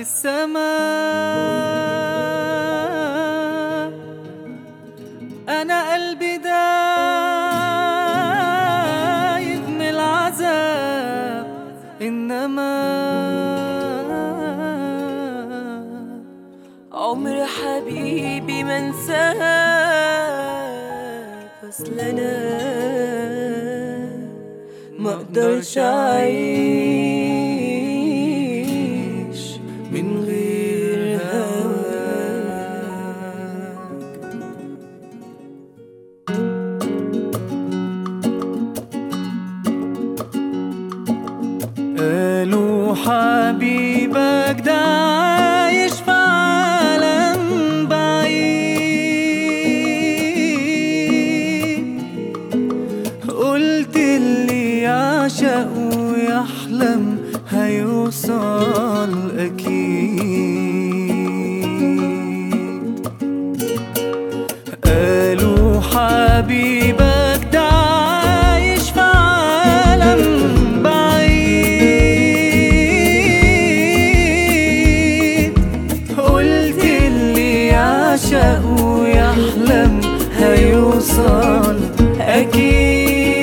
السماء. أنا قلبي دايب من العذاب، إنما عمر حبيبي ما انساك، اصل انا ما اقدرش اعيش من غير هواك. قالوا حبيبك ده عايش في عالم بعيد، قلت اللي يعشق ويحلم هيوصل أكيد. قالوا حبيبك ده عايش في عالم بعيد، قلت اللي يعشق ويحلم هيوصل أكيد.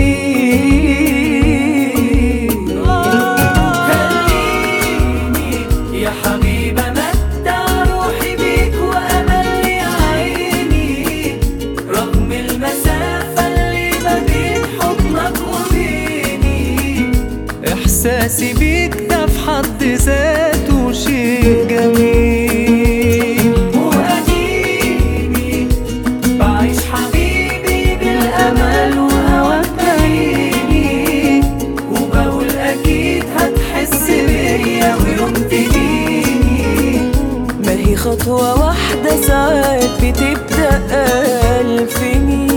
يا حبيبة متع روحي بيك وأملي عيني، رغم المسافة اللي ما بين حضنك وبيني. إحساسي بيك ده في حد ذاته شيء جميل، وأديني بعيش حبيبي بالأمل وهواك بعيني، وبقول أكيد هتحس بيا ويوم تجيني. ما هي خطوة واحدة ساعات بتبدأ ألف ميل.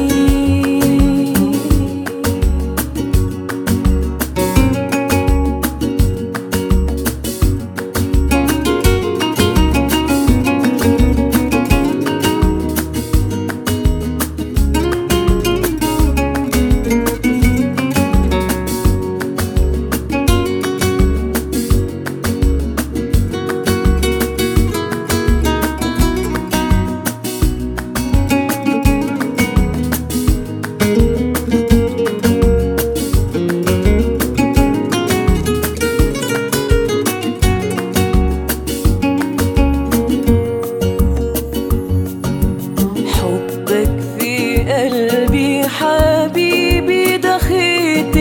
قلبي حبيبي ده خيط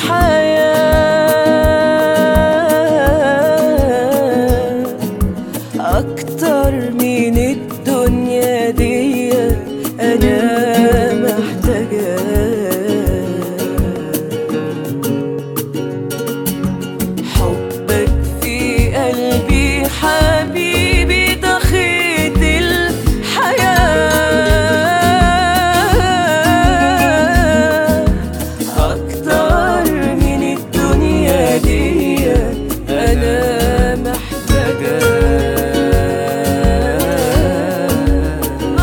الحياة، أكتر من الدنيا دي أنا محتاجاه. حبك في قلبي حبيبي ده خيط الحياة، أنا محتاجاه.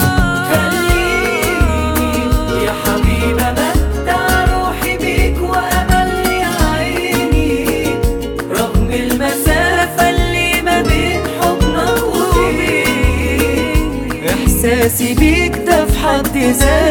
خليني يا حبيبة متع روحي بيك وأملي عيني، رغم المسافة اللي ما بين حضنك وبيني. إحساسي بيك ده في حد ذاته